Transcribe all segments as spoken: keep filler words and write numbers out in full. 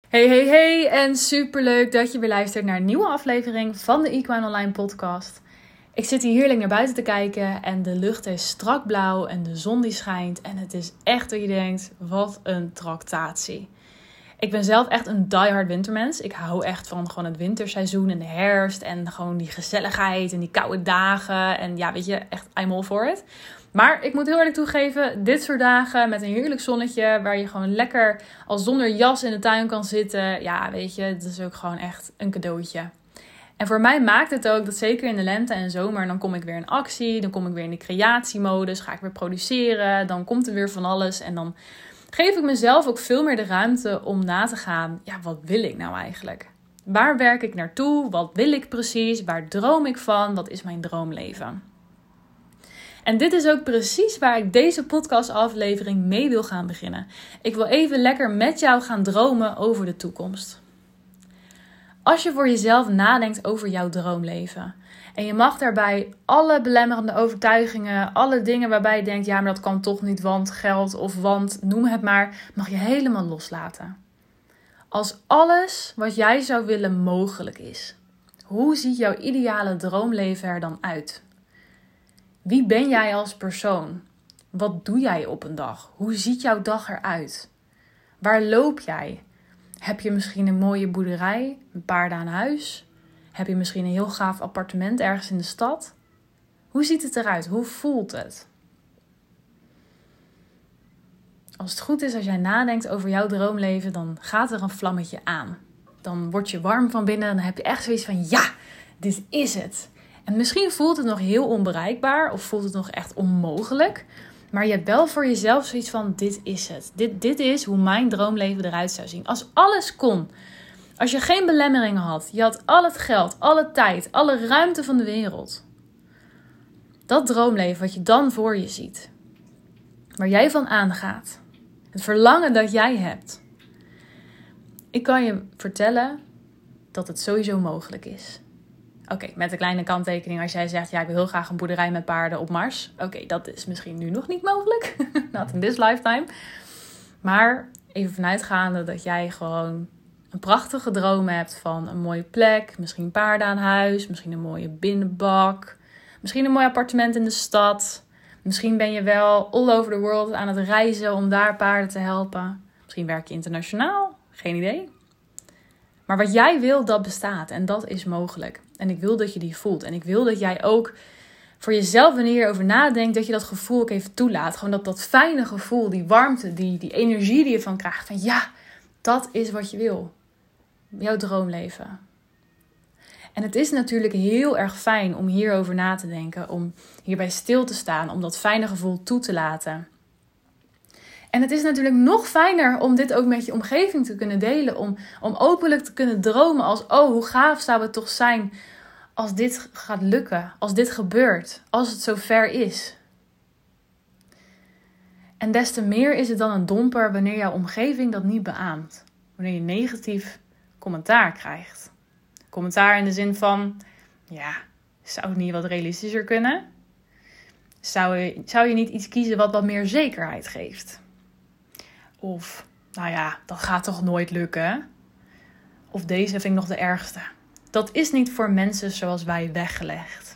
Hey, hey, hey en superleuk dat je weer luistert naar een nieuwe aflevering van de Equine Online podcast. Ik zit hier heerlijk naar buiten te kijken en de lucht is strak blauw en de zon die schijnt. En het is echt dat je denkt, wat een tractatie. Ik ben zelf echt een diehard wintermens. Ik hou echt van gewoon het winterseizoen en de herfst en gewoon die gezelligheid en die koude dagen. En ja, weet je, echt I'm all for it. Maar ik moet heel eerlijk toegeven, dit soort dagen met een heerlijk zonnetje, waar je gewoon lekker als zonder jas in de tuin kan zitten. Ja, weet je, het is ook gewoon echt een cadeautje. En voor mij maakt het ook dat zeker in de lente en zomer, dan kom ik weer in actie. Dan kom ik weer in de creatiemodus, ga ik weer produceren. Dan komt er weer van alles en dan geef ik mezelf ook veel meer de ruimte om na te gaan. Ja, wat wil ik nou eigenlijk? Waar werk ik naartoe? Wat wil ik precies? Waar droom ik van? Wat is mijn droomleven? En dit is ook precies waar ik deze podcastaflevering mee wil gaan beginnen. Ik wil even lekker met jou gaan dromen over de toekomst. Als je voor jezelf nadenkt over jouw droomleven en je mag daarbij alle belemmerende overtuigingen, alle dingen waarbij je denkt, ja, maar dat kan toch niet, want geld of want noem het maar, mag je helemaal loslaten. Als alles wat jij zou willen mogelijk is, hoe ziet jouw ideale droomleven er dan uit? Wie ben jij als persoon? Wat doe jij op een dag? Hoe ziet jouw dag eruit? Waar loop jij? Heb je misschien een mooie boerderij, een paarden aan huis? Heb je misschien een heel gaaf appartement ergens in de stad? Hoe ziet het eruit? Hoe voelt het? Als het goed is, als jij nadenkt over jouw droomleven, dan gaat er een vlammetje aan. Dan word je warm van binnen en dan heb je echt zoiets van, ja, dit is het. En misschien voelt het nog heel onbereikbaar of voelt het nog echt onmogelijk. Maar je hebt wel voor jezelf zoiets van, dit is het. Dit, dit is hoe mijn droomleven eruit zou zien. Als alles kon. Als je geen belemmeringen had. Je had al het geld, alle tijd, alle ruimte van de wereld. Dat droomleven wat je dan voor je ziet. Waar jij van aangaat. Het verlangen dat jij hebt. Ik kan je vertellen dat het sowieso mogelijk is. Oké, okay, met een kleine kanttekening als jij zegt, ja, ik wil heel graag een boerderij met paarden op Mars. Oké, okay, dat is misschien nu nog niet mogelijk. Not in this lifetime. Maar even vanuitgaande dat jij gewoon een prachtige droom hebt van een mooie plek. Misschien paarden aan huis, misschien een mooie binnenbak. Misschien een mooi appartement in de stad. Misschien ben je wel all over the world aan het reizen om daar paarden te helpen. Misschien werk je internationaal, geen idee. Maar wat jij wil, dat bestaat en dat is mogelijk. En ik wil dat je die voelt. En ik wil dat jij ook voor jezelf, wanneer je erover nadenkt, dat je dat gevoel ook even toelaat. Gewoon dat, dat fijne gevoel, die warmte, die, die energie die je van krijgt. Van ja, dat is wat je wil. Jouw droomleven. En het is natuurlijk heel erg fijn om hierover na te denken. Om hierbij stil te staan. Om dat fijne gevoel toe te laten. En het is natuurlijk nog fijner om dit ook met je omgeving te kunnen delen. Om, om openlijk te kunnen dromen als, oh, hoe gaaf zou het toch zijn als dit gaat lukken. Als dit gebeurt. Als het zover is. En des te meer is het dan een domper wanneer jouw omgeving dat niet beaamt. Wanneer je negatief commentaar krijgt. Commentaar in de zin van, ja, zou het niet wat realistischer kunnen? Zou je, zou je niet iets kiezen wat wat meer zekerheid geeft? Of, nou ja, dat gaat toch nooit lukken? Of deze vind ik nog de ergste. Dat is niet voor mensen zoals wij weggelegd.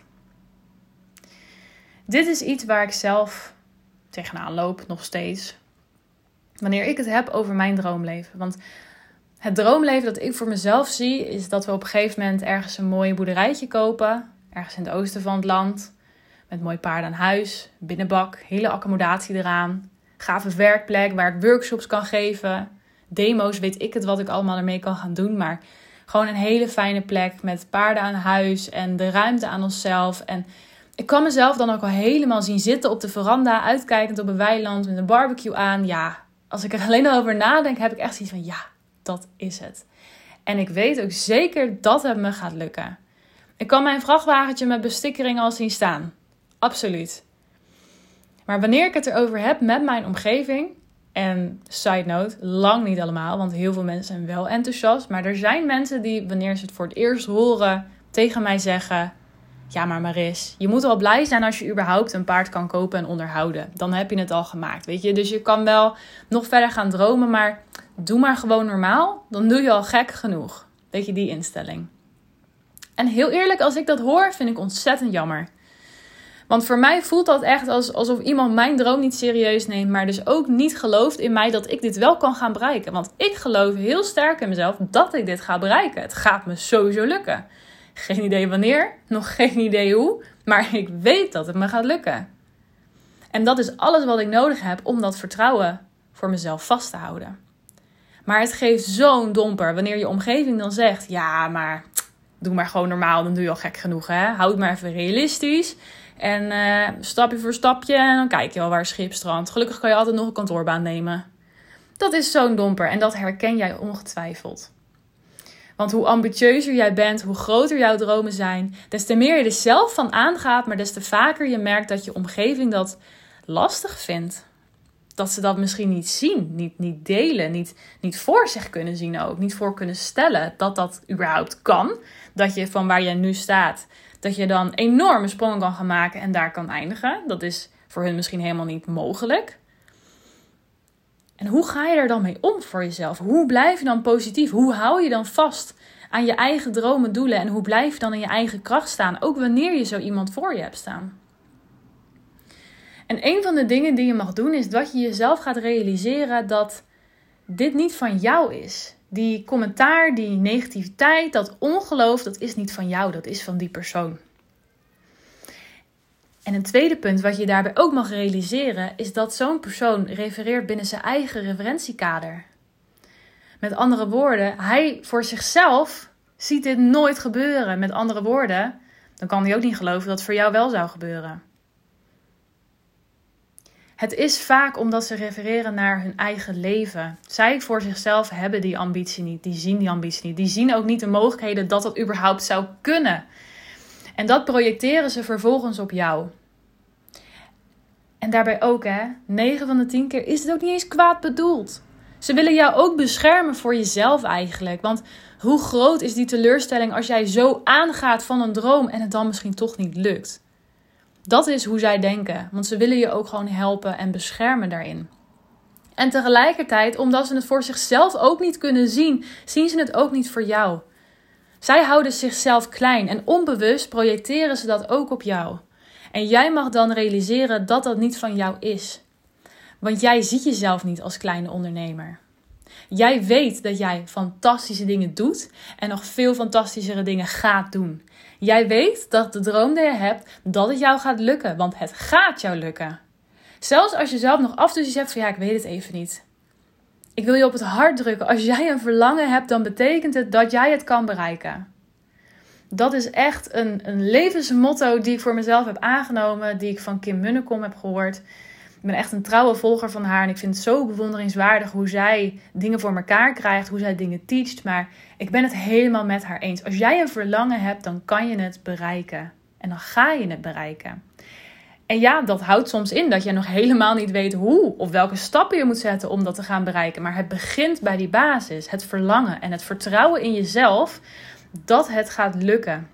Dit is iets waar ik zelf tegenaan loop, nog steeds. Wanneer ik het heb over mijn droomleven. Want het droomleven dat ik voor mezelf zie, is dat we op een gegeven moment ergens een mooi boerderijtje kopen. Ergens in het oosten van het land. Met mooi paarden aan huis, binnenbak, hele accommodatie eraan. Gave werkplek waar ik workshops kan geven. Demo's, weet ik het wat ik allemaal ermee kan gaan doen. Maar gewoon een hele fijne plek met paarden aan huis en de ruimte aan onszelf. En ik kan mezelf dan ook al helemaal zien zitten op de veranda, uitkijkend op een weiland met een barbecue aan. Ja, als ik er alleen al over nadenk, heb ik echt zoiets van, ja, dat is het. En ik weet ook zeker dat het me gaat lukken. Ik kan mijn vrachtwagentje met bestikkering al zien staan. Absoluut. Maar wanneer ik het erover heb met mijn omgeving, en side note, lang niet allemaal, want heel veel mensen zijn wel enthousiast. Maar er zijn mensen die, wanneer ze het voor het eerst horen, tegen mij zeggen, Ja, maar Maris, je moet al blij zijn als je überhaupt een paard kan kopen en onderhouden. Dan heb je het al gemaakt, weet je. Dus je kan wel nog verder gaan dromen, maar doe maar gewoon normaal. Dan doe je al gek genoeg. Weet je, die instelling. En heel eerlijk, als ik dat hoor, vind ik ontzettend jammer. Want voor mij voelt dat echt als, alsof iemand mijn droom niet serieus neemt, maar dus ook niet gelooft in mij dat ik dit wel kan gaan bereiken. Want ik geloof heel sterk in mezelf dat ik dit ga bereiken. Het gaat me sowieso lukken. Geen idee wanneer, nog geen idee hoe, maar ik weet dat het me gaat lukken. En dat is alles wat ik nodig heb om dat vertrouwen voor mezelf vast te houden. Maar het geeft zo'n domper wanneer je omgeving dan zegt, ja, maar doe maar gewoon normaal, dan doe je al gek genoeg, hè. Houd maar even realistisch. En uh, stapje voor stapje en dan kijk je wel waar schip strandt. Gelukkig kan je altijd nog een kantoorbaan nemen. Dat is zo'n domper en dat herken jij ongetwijfeld. Want hoe ambitieuzer jij bent, hoe groter jouw dromen zijn, des te meer je er zelf van aangaat, maar des te vaker je merkt dat je omgeving dat lastig vindt. Dat ze dat misschien niet zien, niet, niet delen, niet, niet voor zich kunnen zien ook. Niet voor kunnen stellen dat dat überhaupt kan. Dat je van waar je nu staat, dat je dan enorme sprongen kan gaan maken en daar kan eindigen. Dat is voor hun misschien helemaal niet mogelijk. En hoe ga je er dan mee om voor jezelf? Hoe blijf je dan positief? Hoe hou je dan vast aan je eigen dromen, doelen? En hoe blijf je dan in je eigen kracht staan? Ook wanneer je zo iemand voor je hebt staan. En een van de dingen die je mag doen is dat je jezelf gaat realiseren dat dit niet van jou is. Die commentaar, die negativiteit, dat ongeloof, dat is niet van jou. Dat is van die persoon. En een tweede punt wat je daarbij ook mag realiseren is dat zo'n persoon refereert binnen zijn eigen referentiekader. Met andere woorden, hij voor zichzelf ziet dit nooit gebeuren. Met andere woorden, dan kan hij ook niet geloven dat het voor jou wel zou gebeuren. Het is vaak omdat ze refereren naar hun eigen leven. Zij voor zichzelf hebben die ambitie niet, die zien die ambitie niet. Die zien ook niet de mogelijkheden dat dat überhaupt zou kunnen. En dat projecteren ze vervolgens op jou. En daarbij ook, hè, negen van de tien keer is het ook niet eens kwaad bedoeld. Ze willen jou ook beschermen voor jezelf eigenlijk. Want hoe groot is die teleurstelling als jij zo aangaat van een droom en het dan misschien toch niet lukt? Dat is hoe zij denken. Want ze willen je ook gewoon helpen en beschermen daarin. En tegelijkertijd, omdat ze het voor zichzelf ook niet kunnen zien, zien ze het ook niet voor jou. Zij houden zichzelf klein en onbewust projecteren ze dat ook op jou. En jij mag dan realiseren dat dat niet van jou is. Want jij ziet jezelf niet als kleine ondernemer. Jij weet dat jij fantastische dingen doet en nog veel fantastischere dingen gaat doen. Jij weet dat de droom die je hebt, dat het jou gaat lukken. Want het gaat jou lukken. Zelfs als je zelf nog af en toe iets hebt van ja, ik weet het even niet. Ik wil je op het hart drukken. Als jij een verlangen hebt, dan betekent het dat jij het kan bereiken. Dat is echt een, een levensmotto die ik voor mezelf heb aangenomen. Die ik van Kim Munnekom heb gehoord. Ik ben echt een trouwe volger van haar. En ik vind het zo bewonderingswaardig hoe zij dingen voor elkaar krijgt. Hoe zij dingen teacht. Maar ik ben het helemaal met haar eens. Als jij een verlangen hebt, dan kan je het bereiken. En dan ga je het bereiken. En ja, dat houdt soms in dat je nog helemaal niet weet hoe. Of welke stappen je moet zetten om dat te gaan bereiken. Maar het begint bij die basis. Het verlangen en het vertrouwen in jezelf. Dat het gaat lukken.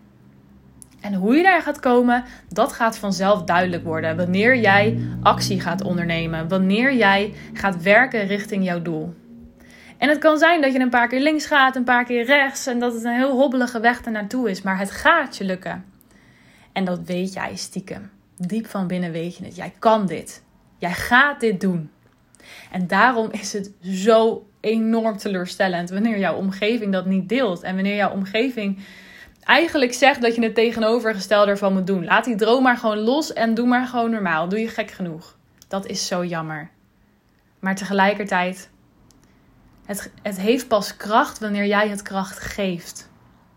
En hoe je daar gaat komen, dat gaat vanzelf duidelijk worden. Wanneer jij actie gaat ondernemen. Wanneer jij gaat werken richting jouw doel. En het kan zijn dat je een paar keer links gaat, een paar keer rechts. En dat het een heel hobbelige weg ernaartoe is. Maar het gaat je lukken. En dat weet jij stiekem. Diep van binnen weet je het. Jij kan dit. Jij gaat dit doen. En daarom is het zo enorm teleurstellend wanneer jouw omgeving dat niet deelt. En wanneer jouw omgeving eigenlijk zegt dat je het tegenovergestelde ervan moet doen. Laat die droom maar gewoon los en doe maar gewoon normaal. Doe je gek genoeg. Dat is zo jammer. Maar tegelijkertijd, het, het heeft pas kracht wanneer jij het kracht geeft.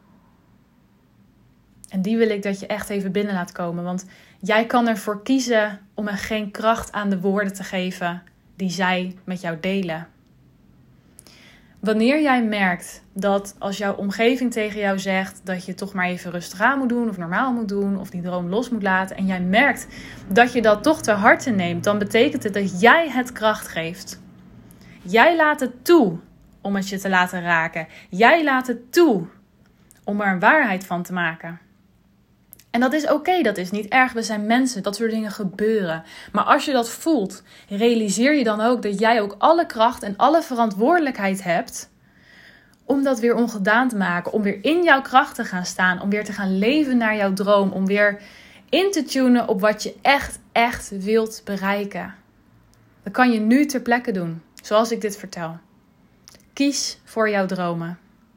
En die wil ik dat je echt even binnen laat komen. Want jij kan ervoor kiezen om er geen kracht aan de woorden te geven die zij met jou delen. Wanneer jij merkt dat als jouw omgeving tegen jou zegt dat je toch maar even rustig aan moet doen of normaal moet doen of die droom los moet laten en jij merkt dat je dat toch ter harte neemt, dan betekent het dat jij het kracht geeft. Jij laat het toe om het je te laten raken. Jij laat het toe om er een waarheid van te maken. En dat is oké, okay, dat is niet erg. We zijn mensen, dat soort dingen gebeuren. Maar als je dat voelt, realiseer je dan ook dat jij ook alle kracht en alle verantwoordelijkheid hebt om dat weer ongedaan te maken. Om weer in jouw kracht te gaan staan. Om weer te gaan leven naar jouw droom. Om weer in te tunen op wat je echt, echt wilt bereiken. Dat kan je nu ter plekke doen, zoals ik dit vertel. Kies voor jouw dromen.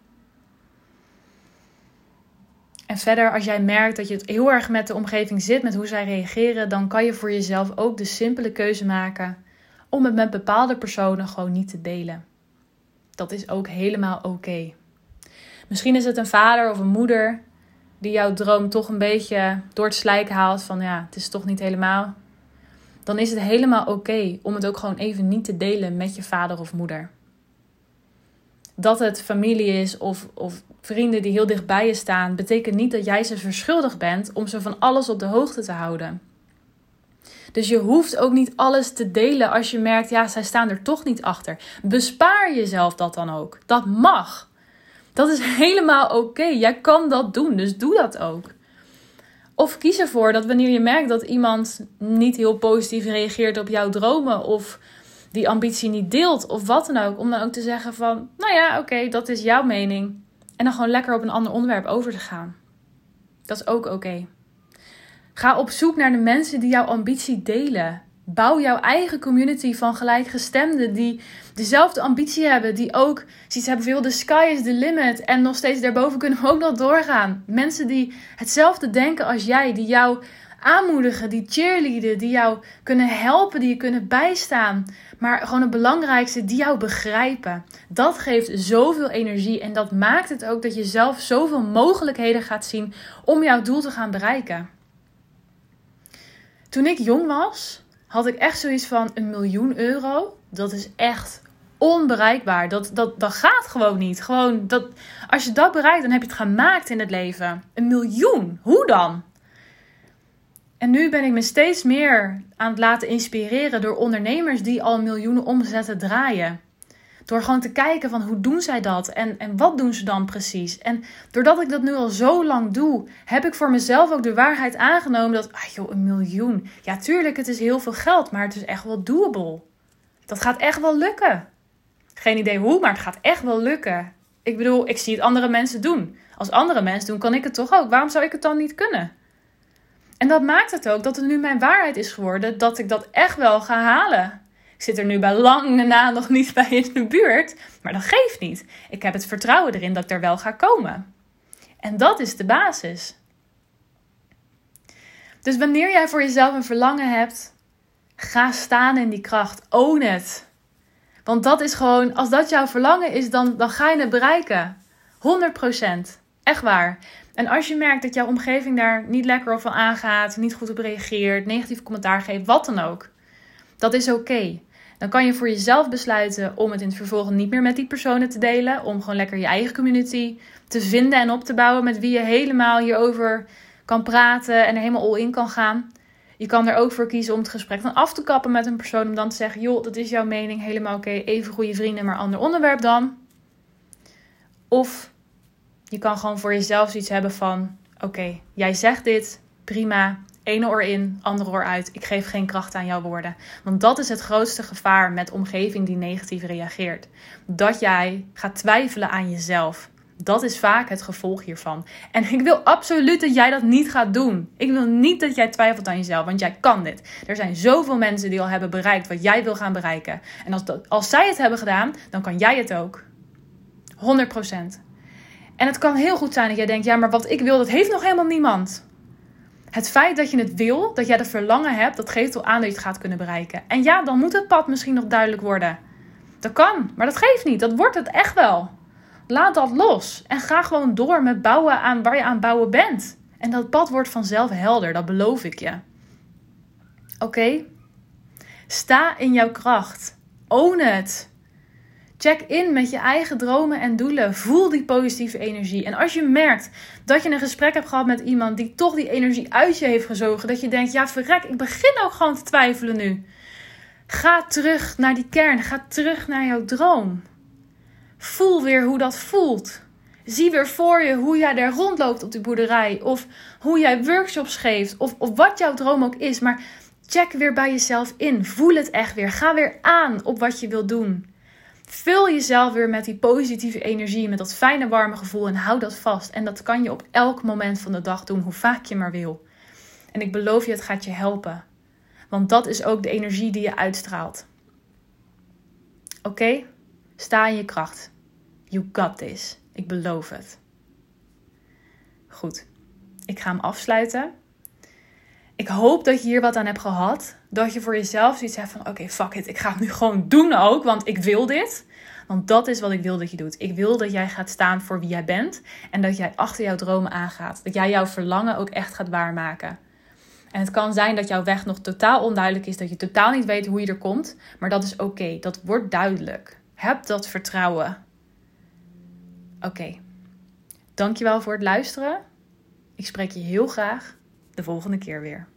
En verder, als jij merkt dat je het heel erg met de omgeving zit, met hoe zij reageren, dan kan je voor jezelf ook de simpele keuze maken om het met bepaalde personen gewoon niet te delen. Dat is ook helemaal oké. Okay. Misschien is het een vader of een moeder die jouw droom toch een beetje door het slijk haalt van ja, het is toch niet helemaal. Dan is het helemaal oké okay om het ook gewoon even niet te delen met je vader of moeder. Dat het familie is of, of vrienden die heel dicht bij je staan, betekent niet dat jij ze verschuldigd bent om ze van alles op de hoogte te houden. Dus je hoeft ook niet alles te delen als je merkt, ja, zij staan er toch niet achter. Bespaar jezelf dat dan ook. Dat mag. Dat is helemaal oké. Okay. Jij kan dat doen, dus doe dat ook. Of kies ervoor dat wanneer je merkt dat iemand niet heel positief reageert op jouw dromen of die ambitie niet deelt of wat dan ook, om dan ook te zeggen van, nou ja, oké, okay, dat is jouw mening. En dan gewoon lekker op een ander onderwerp over te gaan. Dat is ook oké. Okay. Ga op zoek naar de mensen die jouw ambitie delen. Bouw jouw eigen community van gelijkgestemden die dezelfde ambitie hebben. Die ook zoiets hebben van, the sky is the limit. En nog steeds daarboven kunnen we ook nog doorgaan. Mensen die hetzelfde denken als jij. Die jou aanmoedigen, die cheerleaden, die jou kunnen helpen, die je kunnen bijstaan. Maar gewoon het belangrijkste, die jou begrijpen. Dat geeft zoveel energie en dat maakt het ook dat je zelf zoveel mogelijkheden gaat zien om jouw doel te gaan bereiken. Toen ik jong was, had ik echt zoiets van een miljoen euro. Dat is echt onbereikbaar. Dat, dat, dat gaat gewoon niet. Gewoon dat, als je dat bereikt, dan heb je het gemaakt in het leven. Een miljoen, hoe dan? En nu ben ik me steeds meer aan het laten inspireren door ondernemers die al miljoenen omzetten draaien. Door gewoon te kijken van hoe doen zij dat en, en wat doen ze dan precies. En doordat ik dat nu al zo lang doe, heb ik voor mezelf ook de waarheid aangenomen dat, ah joh, een miljoen. Ja, tuurlijk, het is heel veel geld, maar het is echt wel doable. Dat gaat echt wel lukken. Geen idee hoe, maar het gaat echt wel lukken. Ik bedoel, ik zie het andere mensen doen. Als andere mensen doen, kan ik het toch ook. Waarom zou ik het dan niet kunnen? En dat maakt het ook dat het nu mijn waarheid is geworden dat ik dat echt wel ga halen. Ik zit er nu bij lange na nog niet bij in de buurt, maar dat geeft niet. Ik heb het vertrouwen erin dat ik er wel ga komen. En dat is de basis. Dus wanneer jij voor jezelf een verlangen hebt, ga staan in die kracht. Own it. Want dat is gewoon, als dat jouw verlangen is, dan, dan ga je het bereiken. honderd procent. Echt waar. En als je merkt dat jouw omgeving daar niet lekker op van aangaat, niet goed op reageert, negatief commentaar geeft, wat dan ook. Dat is oké. Okay. Dan kan je voor jezelf besluiten om het in het vervolg niet meer met die personen te delen. Om gewoon lekker je eigen community te vinden en op te bouwen met wie je helemaal hierover kan praten en er helemaal all in kan gaan. Je kan er ook voor kiezen om het gesprek dan af te kappen met een persoon. Om dan te zeggen, joh, dat is jouw mening, helemaal oké. Okay. Even goede vrienden, maar ander onderwerp dan. Of je kan gewoon voor jezelf zoiets hebben van, oké, okay, jij zegt dit, prima. Ene oor in, andere oor uit. Ik geef geen kracht aan jouw woorden. Want dat is het grootste gevaar met omgeving die negatief reageert. Dat jij gaat twijfelen aan jezelf. Dat is vaak het gevolg hiervan. En ik wil absoluut dat jij dat niet gaat doen. Ik wil niet dat jij twijfelt aan jezelf, want jij kan dit. Er zijn zoveel mensen die al hebben bereikt wat jij wil gaan bereiken. En als, dat, als zij het hebben gedaan, dan kan jij het ook. honderd procent. En het kan heel goed zijn dat jij denkt, ja, maar wat ik wil, dat heeft nog helemaal niemand. Het feit dat je het wil, dat jij de verlangen hebt, dat geeft al aan dat je het gaat kunnen bereiken. En ja, dan moet het pad misschien nog duidelijk worden. Dat kan, maar dat geeft niet. Dat wordt het echt wel. Laat dat los. En ga gewoon door met bouwen aan waar je aan het bouwen bent. En dat pad wordt vanzelf helder, dat beloof ik je. Oké? Okay? Sta in jouw kracht. Own het. Check in met je eigen dromen en doelen. Voel die positieve energie. En als je merkt dat je een gesprek hebt gehad met iemand die toch die energie uit je heeft gezogen. Dat je denkt, ja verrek, ik begin ook gewoon te twijfelen nu. Ga terug naar die kern. Ga terug naar jouw droom. Voel weer hoe dat voelt. Zie weer voor je hoe jij daar rondloopt op die boerderij. Of hoe jij workshops geeft. Of, of wat jouw droom ook is. Maar check weer bij jezelf in. Voel het echt weer. Ga weer aan op wat je wilt doen. Vul jezelf weer met die positieve energie. Met dat fijne warme gevoel. En hou dat vast. En dat kan je op elk moment van de dag doen. Hoe vaak je maar wil. En ik beloof je, het gaat je helpen. Want dat is ook de energie die je uitstraalt. Oké? Okay? Sta in je kracht. You got this. Ik beloof het. Goed. Ik ga hem afsluiten. Ik hoop dat je hier wat aan hebt gehad. Dat je voor jezelf zoiets hebt van... Oké, okay, fuck it. Ik ga het nu gewoon doen ook. Want ik wil dit. Want dat is wat ik wil dat je doet. Ik wil dat jij gaat staan voor wie jij bent. En dat jij achter jouw dromen aangaat. Dat jij jouw verlangen ook echt gaat waarmaken. En het kan zijn dat jouw weg nog totaal onduidelijk is. Dat je totaal niet weet hoe je er komt. Maar dat is oké. Okay. Dat wordt duidelijk. Heb dat vertrouwen. Oké. Okay. Dankjewel voor het luisteren. Ik spreek je heel graag de volgende keer weer.